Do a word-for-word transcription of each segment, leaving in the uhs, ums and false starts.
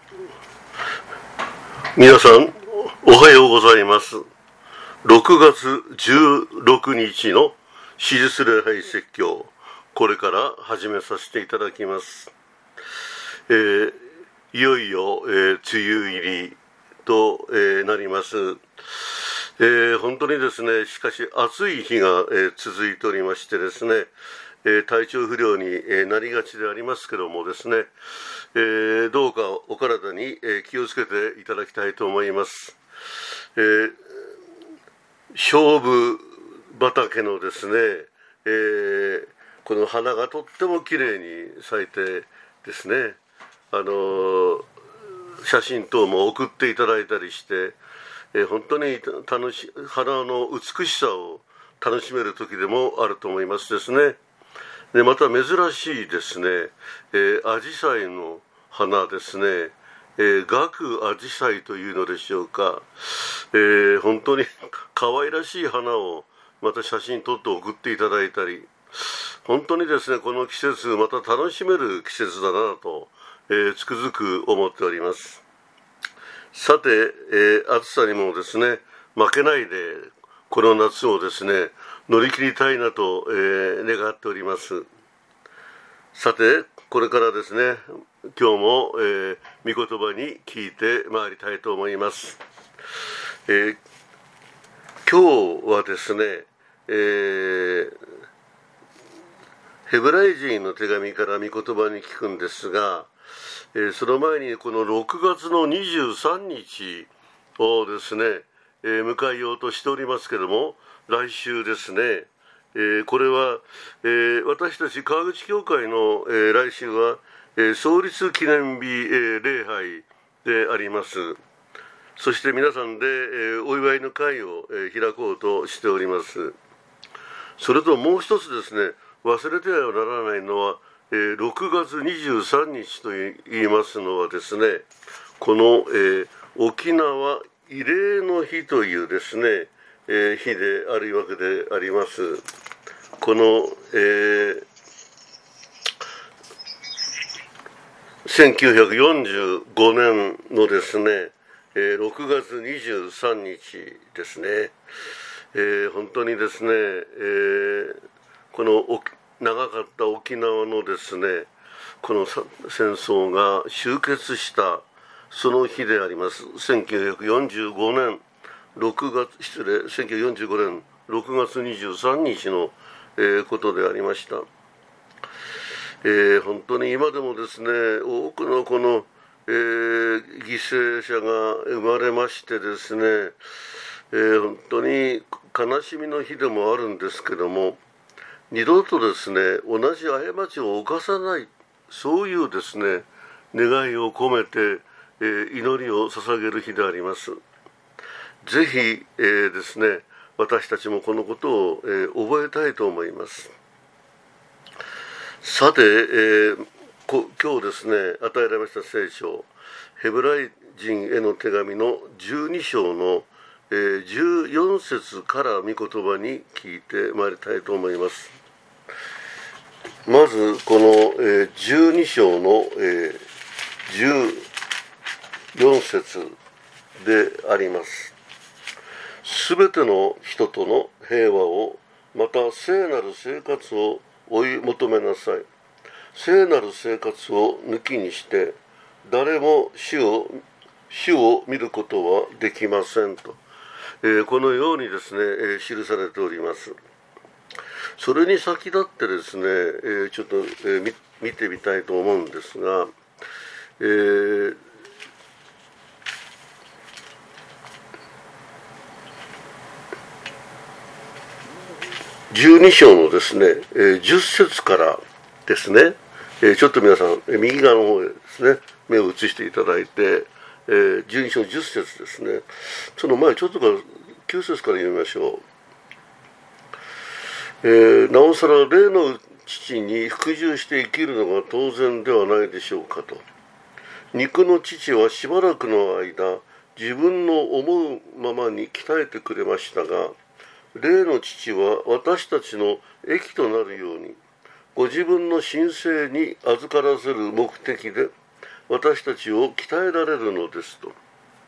皆さんおはようございます。ろくがつじゅうろくにちの手術礼拝説教、これから始めさせていただきます。えー、いよいよ、えー、梅雨入りと、えー、なります。えー、本当にですね、しかし暑い日が、えー、続いておりましてですね、えー、体調不良に、えー、なりがちでありますけどもですね、えー、どうかお体に、えー、気をつけていただきたいと思います。えー、菖蒲畑のですね、えー、この花がとってもきれいに咲いてですね、あのー、写真等も送っていただいたりして、えー、本当に楽し花の美しさを楽しめる時でもあると思いますですね。でまた珍しいですね、えー、アジサイの花ですね、えー、岳アジサイというのでしょうか、えー、本当に可愛らしい花をまた写真撮って送っていただいたり、本当にですね、この季節また楽しめる季節だなと、えー、つくづく思っております。さて、えー、暑さにもですね負けないでこの夏をですね乗り切りたいなと、えー、願っております。さてこれからですね今日も、えー、御言葉に聞いてまいりたいと思います。えー、今日はですね、えー、ヘブライ人の手紙から御言葉に聞くんですが、えー、その前にこのろくがつのにじゅうさんにちをですね、えー、迎えようとしておりますけども、来週ですね、えー、これは、えー、私たち川口教会の、えー、来週は、えー、創立記念日、えー、礼拝であります。そして皆さんで、えー、お祝いの会を、えー、開こうとしております。それともう一つですね、忘れてはならないのは、えー、ろくがつにじゅうさんにちと言いますのはですね、この、えー、沖縄慰霊の日というですね、えー、日であるわけであります。この、えー、せんきゅうひゃくよんじゅうごねんのですね、えー、ろくがつにじゅうさんにちですね、えー、本当にですね、えー、この長かった沖縄のですねこの戦争が終結したその日であります。せんきゅうひゃくよんじゅうごねんろくがつ失礼せんきゅうひゃくよんじゅうごねんろくがつにじゅうさんにちの、えー、ことでありました。えー、本当に今でもですね多くのこの、えー、犠牲者が生まれましてですね、えー、本当に悲しみの日でもあるんですけども、二度とですね同じ過ちを犯さない、そういうですね願いを込めて、えー、祈りを捧げる日であります。ぜひ、えー、ですね私たちもこのことを、えー、覚えたいと思います。さて、えー、こ今日ですね与えられました聖書、ヘブライ人への手紙のじゅうにしょうの、えー、じゅうよんせつから御言葉に聞いてまいりたいと思います。まずこの、えー、じゅうにしょうの、えー、じゅうよんせつであります。すべての人との平和を、また聖なる生活を追い求めなさい。聖なる生活を抜きにして誰も死を死を見ることはできませんと、えー、このようにですね、えー、記されております。それに先立ってですね、えー、ちょっと、えー、見, 見てみたいと思うんですが、えー、じゅうにしょうのですね、えー、じゅっせつからですね、えー、ちょっと皆さん右側の方へですね目を移していただいて、えー、じゅうにしょうじゅっせつですね、その前ちょっとからきゅうせつから読みましょう。えー、なおさら霊の父に服従して生きるのが当然ではないでしょうかと。肉の父はしばらくの間自分の思うままに鍛えてくれましたが、霊の父は私たちの益となるようにご自分の神聖に預からせる目的で私たちを鍛えられるのですと。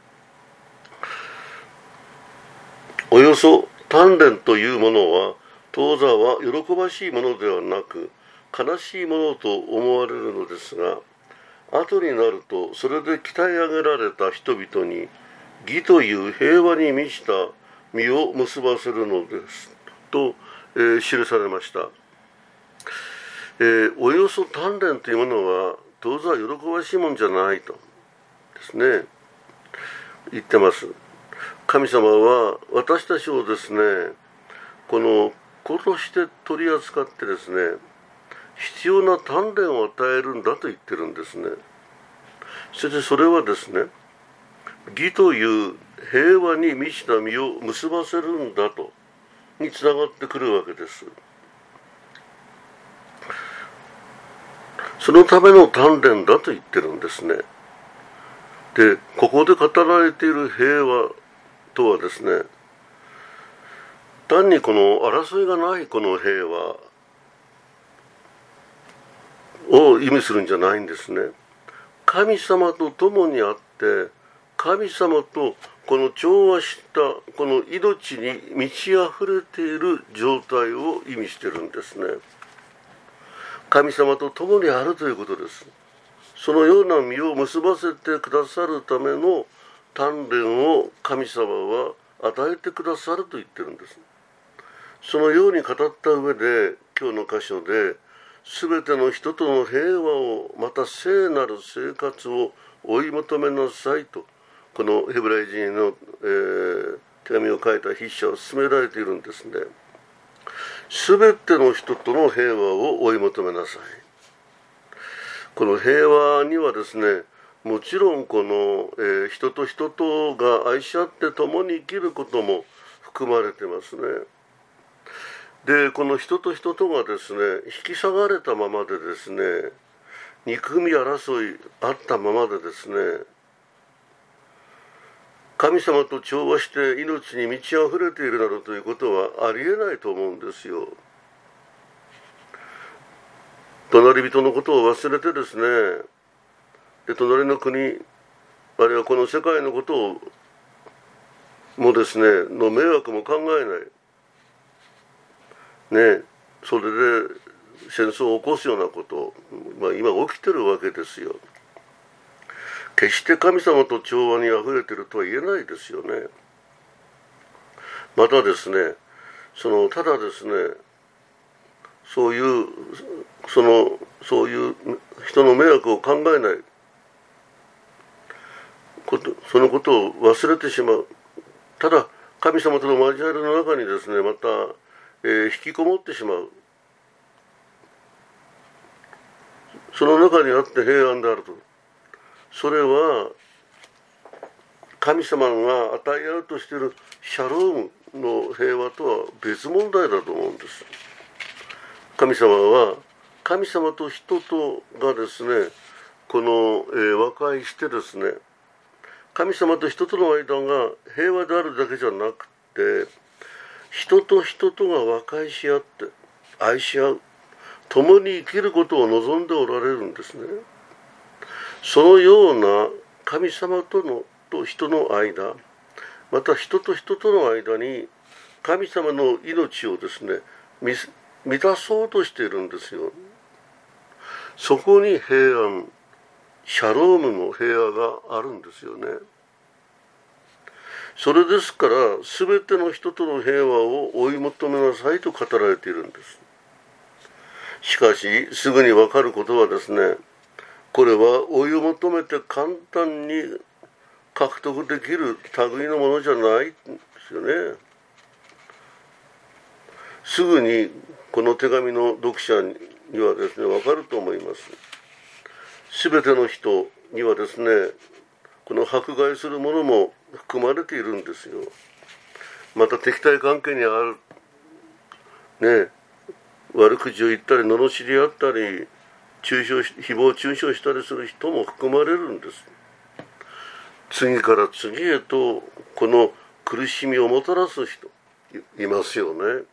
およそ鍛錬というものは当座は喜ばしいものではなく悲しいものと思われるのですが、後になるとそれで鍛え上げられた人々に義という平和に満ちた実を結ばせるのですと、えー、記されました。えー、およそ鍛錬というものは当座喜ばしいもんじゃないとですね言ってます。神様は私たちをですねこの子として取り扱ってですね必要な鍛錬を与えるんだと言ってるんですね。そしてそれはですね義という平和に満ちた実を結ばせるんだとにつながってくるわけです。そのための鍛錬だと言ってるんですね。でここで語られている平和とはですね単にこの争いがないこの平和を意味するんじゃないんですね。神様と共にあって神様とこの調和したこの命に満ち溢れている状態を意味しているんですね。神様と共にあるということです。そのような実を結ばせてくださるための鍛錬を神様は与えてくださると言ってるんです。そのように語った上で今日の箇所で全ての人との平和をまた聖なる生活を追い求めなさいとこのヘブライ人の、えー、手紙を書いた筆者は勧められているんですね。全ての人との平和を追い求めなさい。この平和にはですねもちろんこの、えー、人と人とが愛し合って共に生きることも含まれてますね。でこの人と人とがですね引き下がれたままでですね憎み争いあったままでですね神様と調和して命に満ち溢れているなどということはありえないと思うんですよ。隣人のことを忘れてですねで隣の国あるいはこの世界のことをもですねの迷惑も考えないねそれで戦争を起こすようなこと、まあ、今起きてるわけですよ。決して神様と調和にあふれているとは言えないですよね。またですねそのただですねそういうそのそういう人の迷惑を考えないことそのことを忘れてしまう。ただ神様との交わりの中にですねまた、えー、引きこもってしまう。その中にあって平安であると。それは神様が与えようとしているシャロームの平和とは別問題だと思うんです。神様は神様と人とがですねこの、えー、和解してですね神様と人との間が平和であるだけじゃなくて人と人とが和解し合って愛し合う共に生きることを望んでおられるんですね。そのような神様とのと人の間また人と人との間に神様の命をですね満たそうとしているんですよ。そこに平安シャロームの平和があるんですよね。それですから全ての人との平和を追い求めなさいと語られているんです。しかしすぐに分かることはですねこれは追い求めて簡単に獲得できる類のものじゃないんですよね。すぐにこの手紙の読者にはですね分かると思います。すべての人にはですねこの迫害するものも含まれているんですよ。また敵対関係にあるね悪口を言ったり罵り合ったり中傷誹謗中傷したりする人も含まれるんです。次から次へとこの苦しみをもたらす人いますよね。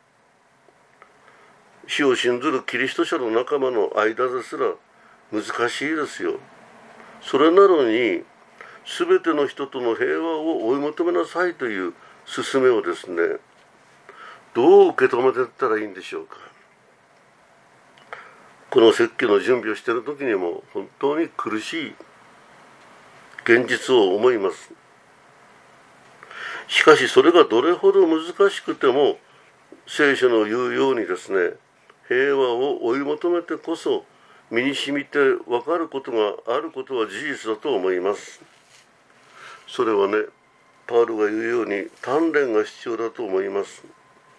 死を信ずるキリスト者の仲間の間ですら難しいですよ。 それなのに全ての人との平和を追い求めなさいという勧めをですね、どう受け止めていったらいいんでしょうか。この説教の準備をしている時にも本当に苦しい現実を思います。しかしそれがどれほど難しくても、聖書の言うようにですね、平和を追い求めてこそ身に染みて分かることがあることは事実だと思います。それはね、パウロが言うように鍛錬が必要だと思います。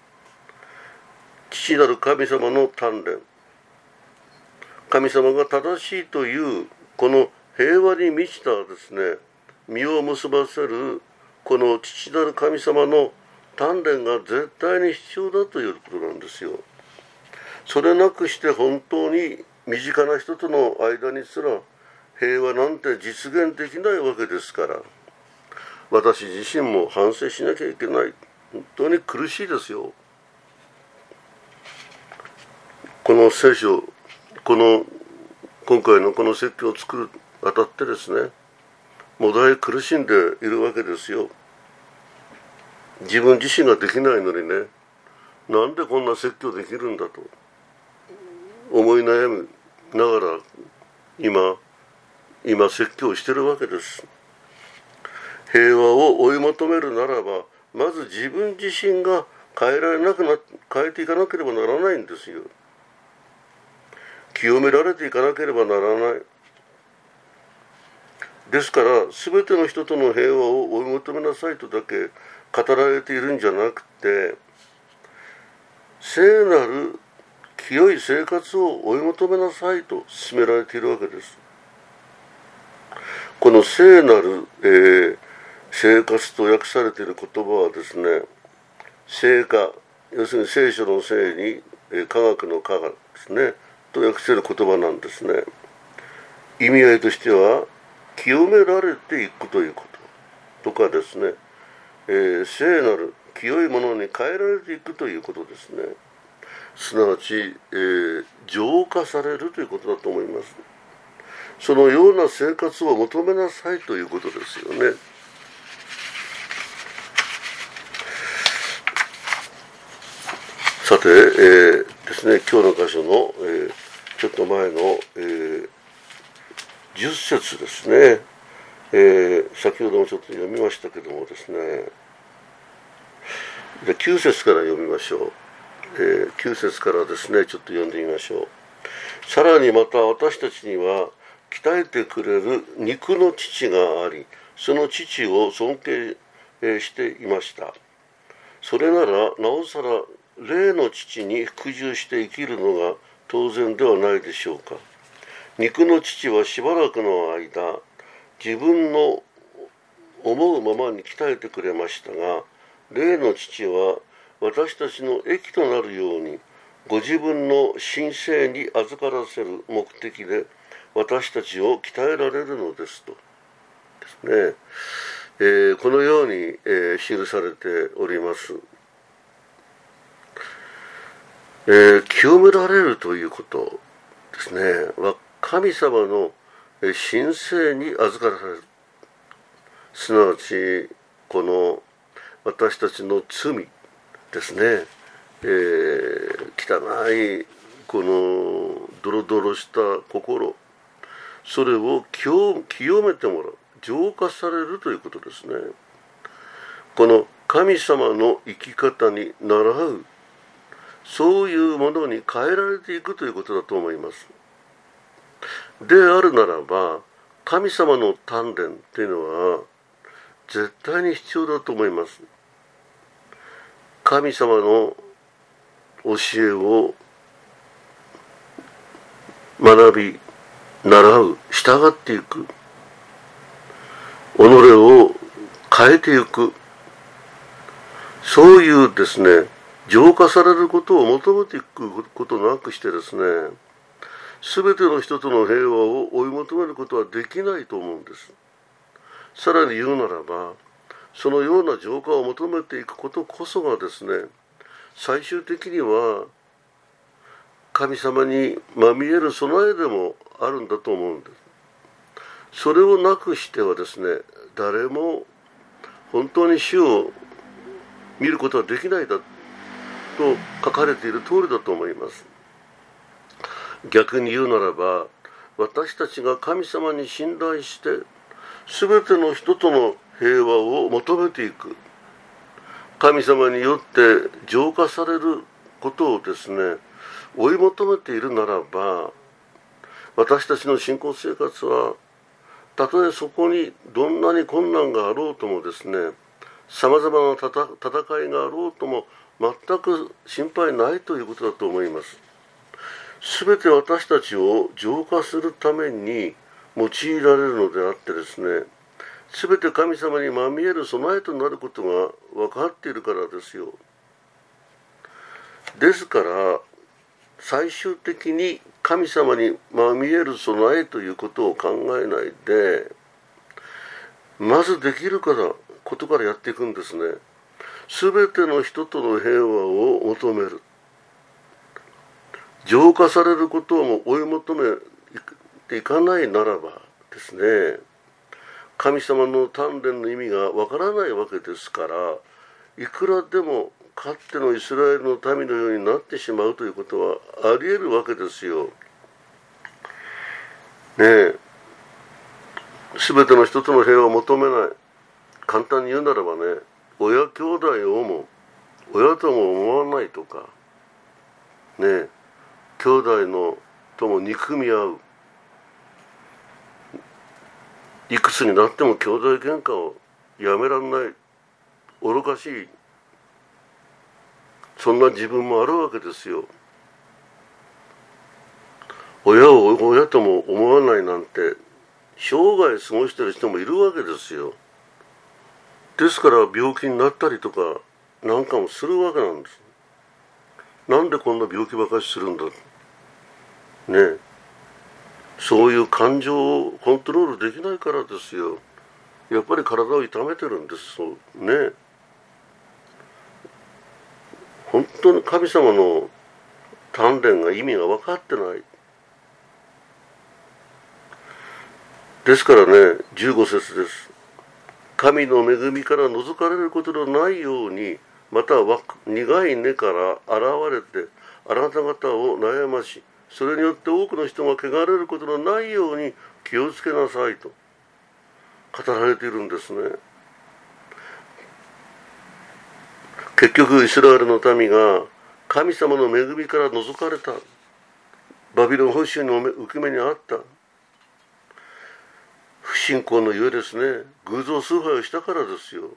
父なる神様の鍛錬、神様が正しいというこの平和に満ちたですね、実を結ばせるこの父なる神様の鍛錬が絶対に必要だということなんですよ。それなくして本当に身近な人との間にすら平和なんて実現できないわけですから、私自身も反省しなきゃいけない。本当に苦しいですよ。この聖書、この今回のこの説教を作るあたってですね、もだえ苦しんでいるわけですよ。自分自身ができないのにね、なんでこんな説教できるんだと思い悩みながら今今説教してるわけです。平和を追い求めるならば、まず自分自身が変えられなくな変えていかなければならないんですよ。清められていかなければならない。ですから全ての人との平和を追い求めなさいとだけ語られているんじゃなくて、聖なる清い生活を追い求めなさいと勧められているわけです。この聖なる、えー、生活と訳されている言葉はですね、聖化、要するに聖書の聖に、えー、科学の科学ですねと訳せる言葉なんですね。意味合いとしては清められていくということとかですね、えー、聖なる清いものに変えられていくということですね。すなわち、えー、浄化されるということだと思います。そのような生活を求めなさいということですよね。さて、えー、ですね、今日の箇所の、えー、ちょっと前の、えー、じゅっ節ですね、えー、先ほどもちょっと読みましたけどもですね、できゅう節から読みましょう。えー、きゅう節からですね、ちょっと読んでみましょう。さらにまた私たちには鍛えてくれる肉の父があり、その父を尊敬していました。それならなおさら霊の父に服従して生きるのが当然ではないでしょうか。肉の父はしばらくの間、自分の思うままに鍛えてくれましたが、霊の父は私たちの益となるように、ご自分の神聖に預からせる目的で私たちを鍛えられるのですとですね、えー、このように、えー、記されております。えー、清められるということですねは、神様の神聖に預かられる、すなわちこの私たちの罪ですね、えー、汚いこのドロドロした心、それを清めてもらう、浄化されるということですね。この神様の生き方に倣う、そういうものに変えられていくということだと思います。であるならば、神様の鍛錬というのは絶対に必要だと思います。神様の教えを学び、習う、従っていく、己を変えていく、そういうですね、浄化されることを求めていくことなくしてですね、すべての人との平和を追い求めることはできないと思うんです。さらに言うならば、そのような浄化を求めていくことこそがですね、最終的には神様にまみえる備えでもあるんだと思うんです。 それをなくしてはですね、誰も本当に主を見ることはできないだと書かれている通りだと思います。逆に言うならば、私たちが神様に信頼して全ての人との平和を求めていく、神様によって浄化されることをですね、追い求めているならば、私たちの信仰生活はたとえそこにどんなに困難があろうともですね、さまざまな戦いがあろうとも全く心配ないということだと思います。すべて私たちを浄化するために用いられるのであってですね、すべて神様にまみえる備えとなることが分かっているからですよ。ですから最終的に神様にまみえる備えということを考えないで、まずできるからことからやっていくんですね。すべての人との平和を求める、浄化されることをも追い求めていかないならばですね、神様の鍛錬の意味がわからないわけですから、いくらでもかつてのイスラエルの民のようになってしまうということはあり得るわけですよ。ねえ、すべての人との平和を求めない。簡単に言うならばね、親兄弟をも親とも思わないとか、ねえ、兄弟のとも憎み合う。いくつになっても兄弟喧嘩をやめらんない、愚かしい、そんな自分もあるわけですよ。親を親とも思わないなんて生涯過ごしている人もいるわけですよ。ですから病気になったりとかなんかもするわけなんです。なんでこんな病気ばかりするんだねえ、そういう感情をコントロールできないからですよ。やっぱり体を痛めてるんです。そうね、本当に神様の鍛錬が意味が分かってない。ですからね、じゅうご節です。神の恵みから覗かれることのないように、または苦い根から現れてあなた方を悩まし、それによって多くの人が汚れることのないように気をつけなさいと語られているんですね。結局イスラエルの民が神様の恵みから覗かれた、バビロン捕囚の受け目にあった、不信仰のゆえですね、偶像崇拝をしたからですよ。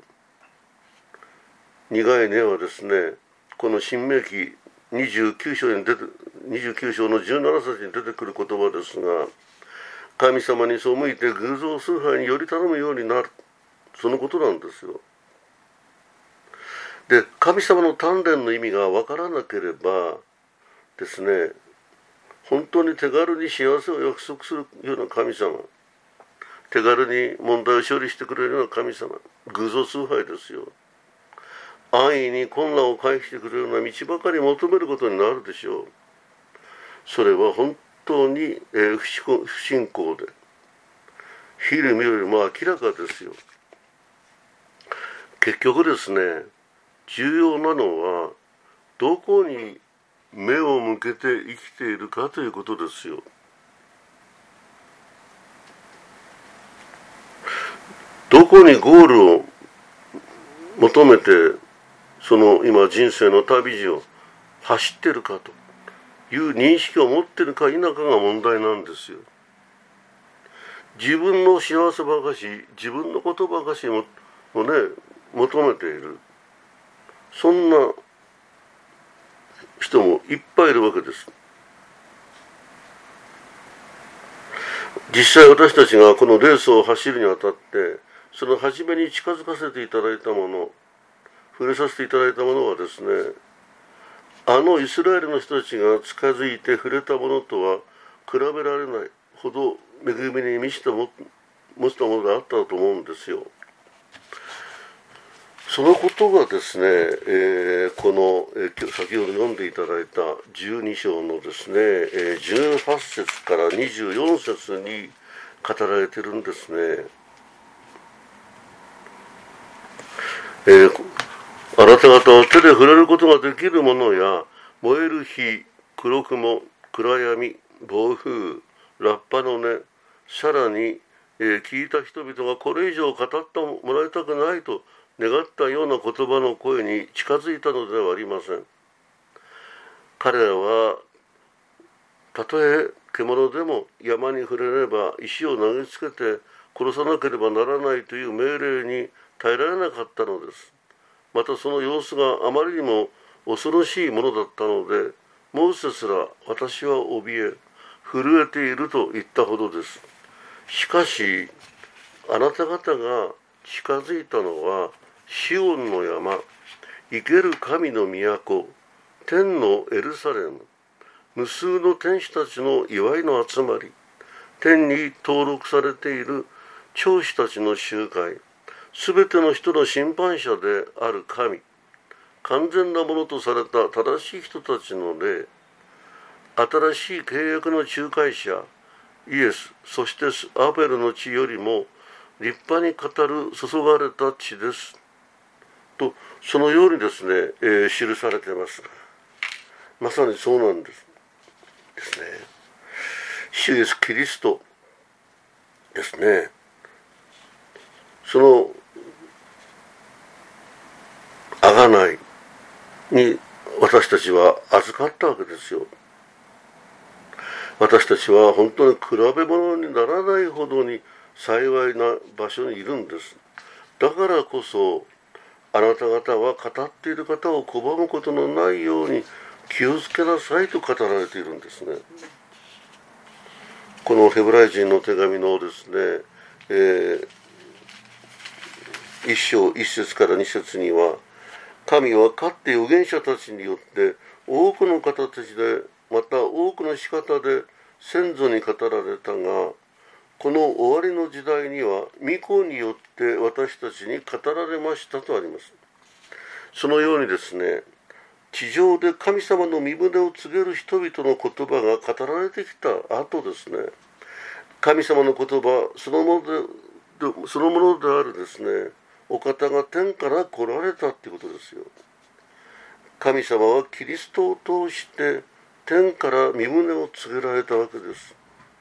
苦い根はですね、この新明記にじゅうきゅう章に出てにじゅうきゅう章のじゅうなな節に出てくる言葉ですが、神様に背いて偶像崇拝により頼むようになる、そのことなんですよ。で、神様の鍛錬の意味が分からなければですね、本当に手軽に幸せを約束するような神様、手軽に問題を処理してくれるような神様、偶像崇拝ですよ。安易に困難を回避してくれるような道ばかり求めることになるでしょう。それは本当に、えー、不信仰で、昼見るよりも明らかですよ。結局ですね、重要なのはどこに目を向けて生きているかということですよ。どこにゴールを求めてその今人生の旅路を走っているかという認識を持っているか否かが問題なんですよ。自分の幸せばかし、自分のことばかしももね求めている、そんな人もいっぱいいるわけです。実際私たちがこのレースを走るにあたって、その初めに近づかせていただいたもの、触れさせていただいたものはですね、あのイスラエルの人たちが近づいて触れたものとは比べられないほど恵みに満ちたも持ったものがあったと思うんですよ。そのことがですね、えー、この、えー、先ほど読んでいただいたじゅうに章のですね、えー、じゅうはち節からにじゅうよん節に語られてるんですね。えー、あなた方は手で触れることができるものや、燃える火、黒雲、暗闇、暴風、ラッパの音、さらに、えー、聞いた人々がこれ以上語ってもらいたくないと願ったような言葉の声に近づいたのではありません。彼らはたとえ獣でも山に触れれば石を投げつけて殺さなければならないという命令に耐えられなかったのです。またその様子があまりにも恐ろしいものだったので、モーセすら私は怯え震えていると言ったほどです。しかしあなた方が近づいたのはシオンの山、生ける神の都、天のエルサレム、無数の天使たちの祝いの集まり、天に登録されている長子たちの集会、すべての人の審判者である神、完全なものとされた正しい人たちの霊、新しい契約の仲介者イエス、そしてアベルの血よりも立派に語る注がれた血ですと、そのようにですね、えー、記されています。まさにそうなんですですね。主イエスキリストですね。その贖いに私たちは預かったわけですよ。私たちは本当に比べ物にならないほどに幸いな場所にいるんです。だからこそあなた方は語っている方を拒むことのないように気をつけなさいと語られているんですね。このヘブライ人の手紙のですね、えー、一章一節から二節には、神はかって預言者たちによって多くの形でまた多くの仕方で先祖に語られたが、この終わりの時代には御子によって私たちに語られましたとあります。そのようにですね、地上で神様の身旨を告げる人々の言葉が語られてきた後ですね、神様の言葉そのもので、そのものであるですね、お方が天から来られたということですよ。神様はキリストを通して天から身旨を告げられたわけです。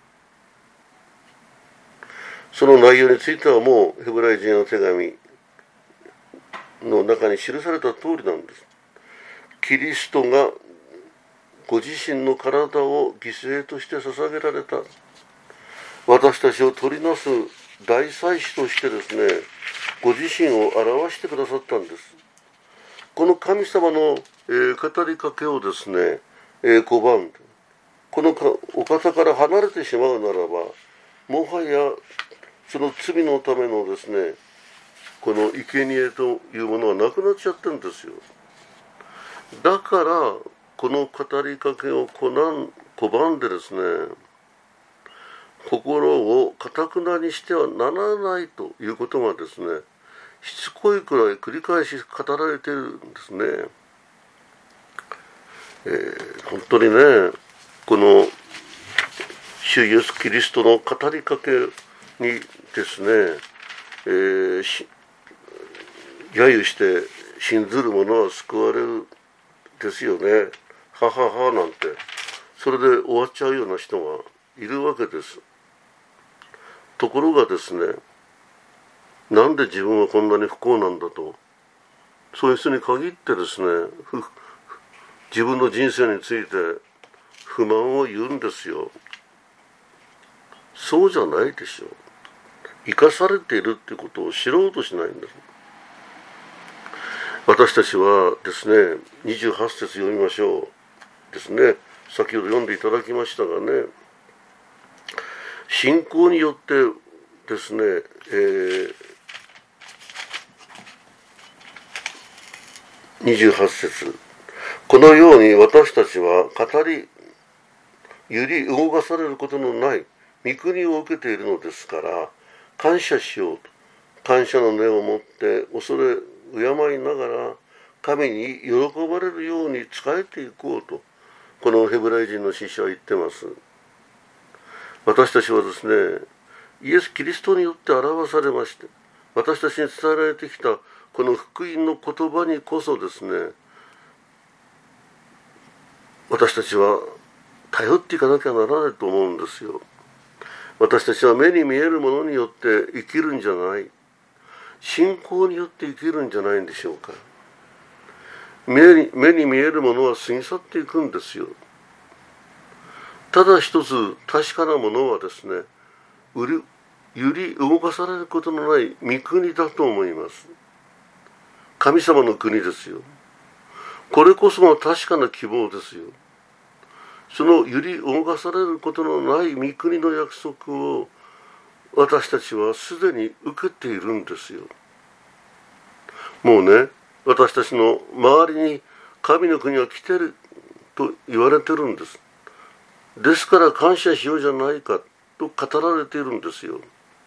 その内容についてはもうヘブライ人の手紙の中に記された通りなんです。キリストがご自身の体を犠牲として捧げられた、私たちを取りなす大祭司としてですね、ご自身を表してくださったんです。この神様の、えー、語りかけをですね、えー、拒んでこのかお方から離れてしまうならば、もはやその罪のためのですね、この生贄というものはなくなっちゃってるんですよ。だからこの語りかけを拒んでですね、心を堅くなにしてはならないということがですね、しつこいくらい繰り返し語られているんですね。えー、本当にね、この主イエスキリストの語りかけにですね、えー、し揶揄して信ずる者は救われるですよね。はははなんて、それで終わっちゃうような人がいるわけです。ところがですね、なんで自分はこんなに不幸なんだと、そういう人に限ってですね、自分の人生について不満を言うんですよ。そうじゃないでしょう。生かされているっていうことを知ろうとしないんです。私たちはですね、にじゅうはち節読みましょうですね。先ほど読んでいただきましたがね、信仰によってですね、えー、にじゅうはち節、このように私たちは語り揺り動かされることのない御国を受けているのですから、感謝しようと、感謝の念を持って恐れ敬いながら神に喜ばれるように仕えていこうと、このヘブライ人の使者は言ってます。私たちはですね、 イエス・キリストによって表されまして、私たちに伝えられてきたこの福音の言葉にこそですね、私たちは頼っていかなきゃならないと思うんですよ。私たちは目に見えるものによって生きるんじゃない、信仰によって生きるんじゃないんでしょうか。目に、目に見えるものは過ぎ去っていくんですよ。ただ一つ確かなものはですね、揺り、揺り動かされることのない御国だと思います。神様の国ですよ。これこそが確かな希望ですよ。その揺り動かされることのない御国の約束を私たちはすでに受けているんですよ。もうね、私たちの周りに神の国は来てると言われてるんです。ですから感謝しようじゃないかと語られているんですよ。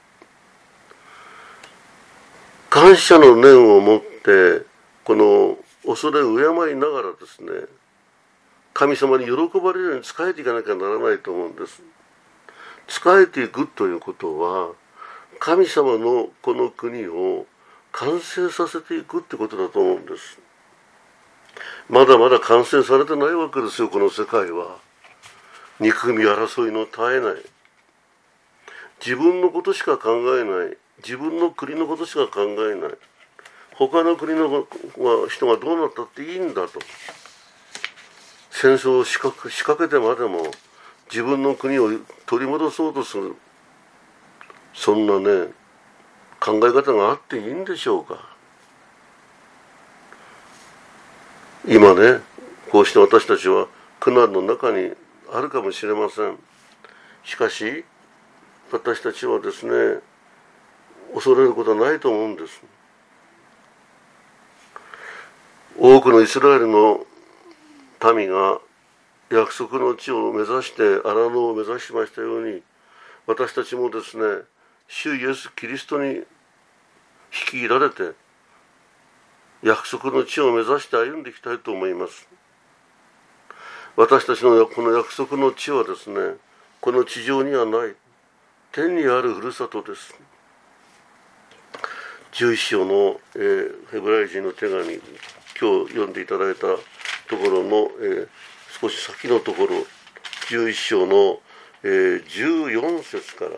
感謝の念を持ってこの恐れを敬いながらですね、神様に喜ばれるように仕えていかなきゃならないと思うんです。仕えていくということは、神様のこの国を完成させていくってことだと思うんです。まだまだ完成されてないわけですよ、この世界は。憎み争いの絶えない。自分のことしか考えない。自分の国のことしか考えない。他の国の人がどうなったっていいんだと。戦争を仕掛け、仕掛けてまでも自分の国を取り戻そうとする、そんなね考え方があっていいんでしょうか。今ね、こうして私たちは苦難の中にあるかもしれません。しかし私たちはですね、恐れることはないと思うんです。多くのイスラエルの民が約束の地を目指して荒野を目指しましたように、私たちもですね、主イエス・キリストに引き入られて約束の地を目指して歩んでいきたいと思います。私たちのこの約束の地はですね、この地上にはない、天にあるふるさとです。じゅういっ章の、えー、ヘブライ人の手紙、今日読んでいただいたところの、えー、少し先のところ、じゅういっ章の、えー、じゅうよん節から、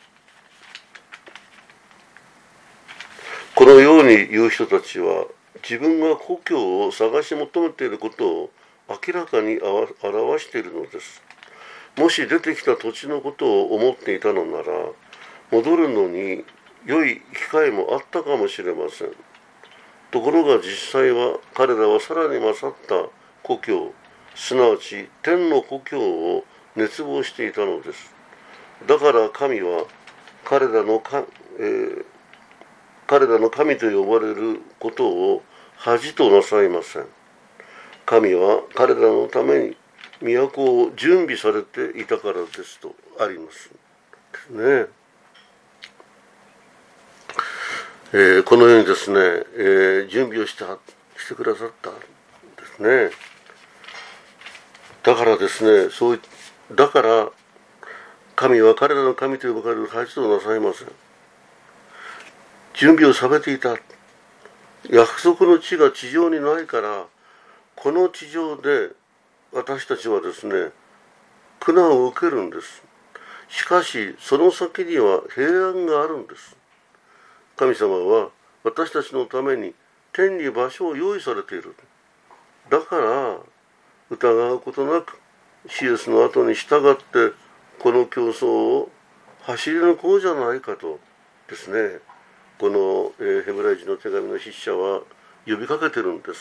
このように言う人たちは自分が故郷を探し求めていることを明らかに表しているのです。もし出てきた土地のことを思っていたのなら、戻るのに良い機会もあったかもしれません。ところが実際は彼らはさらに勝った故郷、すなわち天の故郷を熱望していたのです。だから神は彼らのか、えー、彼らの神と呼ばれることを恥となさいません。神は彼らのために都を準備されていたからですとありますですね。えー、このようにですね、えー、準備をしたしてくださったんですね。だからですね、そうだから神は彼らの神と呼ばれる恥となさいません。準備をされていた。約束の地が地上にないから、この地上で私たちはですね、苦難を受けるんです。しかしその先には平安があるんです。神様は私たちのために天に場所を用意されている。だから疑うことなくシエスの後に従ってこの競争を走り抜こうじゃないかとですね、この、えー、ヘブライ人の手紙の筆者は呼びかけてるんです。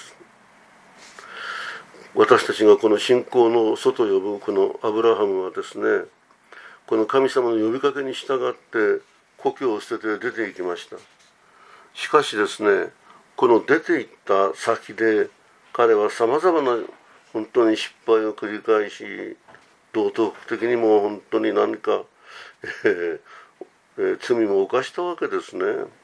私たちがこの信仰の祖と呼ぶこのアブラハムはですね、この神様の呼びかけに従って故郷を捨てて出て行きました。しかしですね、この出て行った先で彼はさまざまな本当に失敗を繰り返し、道徳的にも本当に何か、えーえー、罪も犯したわけですね。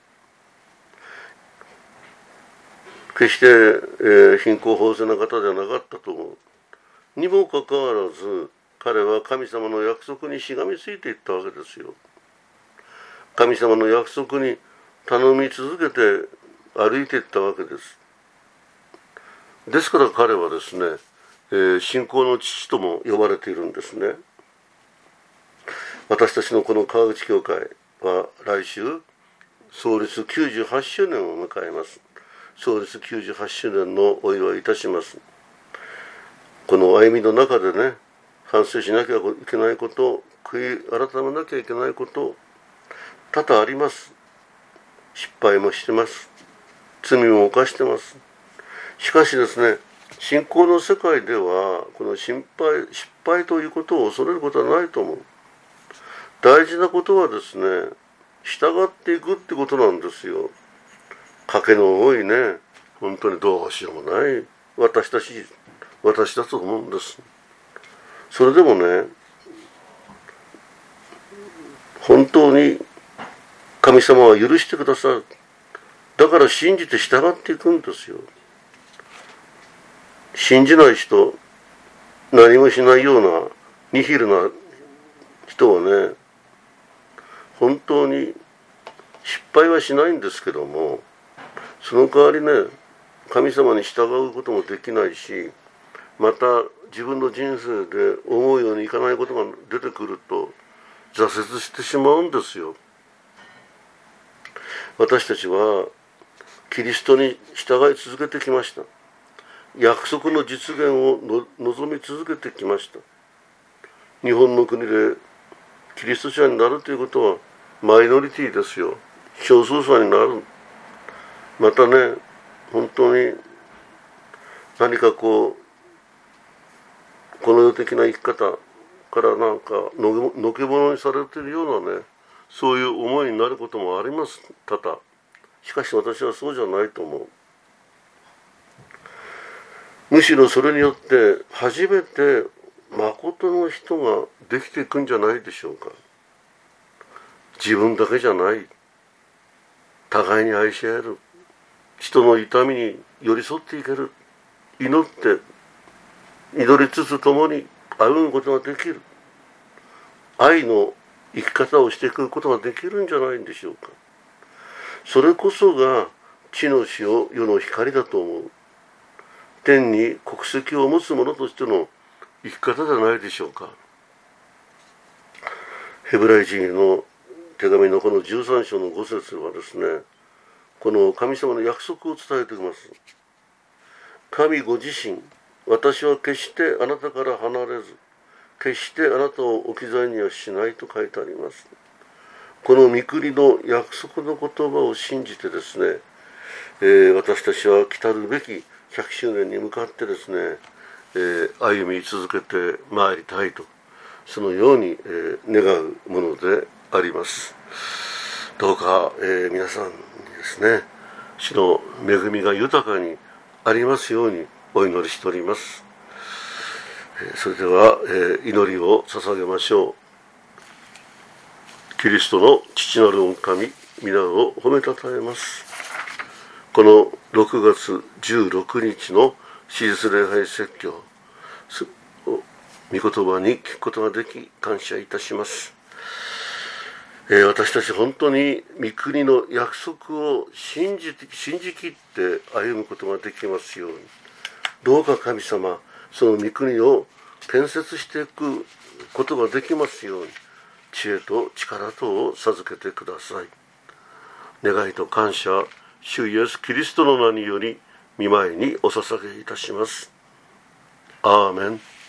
決して、えー、貧困法制な方ではなかったと思う。にもかかわらず彼は神様の約束にしがみついていったわけですよ。 神様の約束に頼み続けて歩いていったわけです。ですから彼はですね、えー、信仰の父とも呼ばれているんですね。私たちのこの川口教会は来週創立きゅうじゅうはちしゅうねんを迎えます。創立きゅうじゅうはちしゅうねんのお祝いいたします。この歩みの中でね、反省しなきゃいけないこと、悔い改めなきゃいけないこと多々あります。失敗もしてます。罪も犯してます。しかしですね、信仰の世界ではこの心配失敗ということを恐れることはないと思う。大事なことはですね、従っていくってことなんですよ。賭けの多いね、本当にどうしようもない私たち私だと思うんです。それでもね、本当に神様は許してくださる。だから信じて従っていくんですよ。信じない人、何もしないようなニヒルな人はね、本当に失敗はしないんですけども、その代わりね、神様に従うこともできないし、また自分の人生で思うようにいかないことが出てくると挫折してしまうんですよ。私たちはキリストに従い続けてきました。約束の実現をの望み続けてきました。日本の国でキリスト者になるということはマイノリティですよ。少数者になる。またね、本当に何かこうこの世的な生き方からなんかののけ者にされているようなね、そういう思いになることもあります。多々。しかし私はそうじゃないと思う。むしろそれによって初めて誠の人ができていくんじゃないでしょうか。自分だけじゃない。互いに愛し合える。人の痛みに寄り添っていける。祈って祈りつつ共に歩むことができる。愛の生き方をしていくことができるんじゃないんでしょうか。それこそが地の塩、世の光だと思う。天に国籍を持つ者としての生き方じゃないでしょうか。ヘブライ人への手紙のこのじゅうさん章のご節はですね、この神様の約束を伝えています。神ご自身、私は決してあなたから離れず、決してあなたを置き去りにはしないと書いてあります。この御国の約束の言葉を信じてですね、えー、私たちは来たるべきひゃくしゅうねんに向かってですね、えー、歩み続けてまいりたいと、そのように、えー、願うものであります。どうか、えー、皆さんにですね、主の恵みが豊かにありますようにお祈りしております。えー、それでは、えー、祈りを捧げましょう。キリストの父なる御神、皆を褒めたたえます。このろくがつじゅうろくにちの史実礼拝説教を御言葉に聞くことができ感謝いたします。えー、私たち本当に御国の約束を信じて信じきって歩むことができますように、どうか神様、その御国を建設していくことができますように、知恵と力とを授けてください。願いと感謝、主イエスキリストの名により御前にお捧げいたします。アーメン。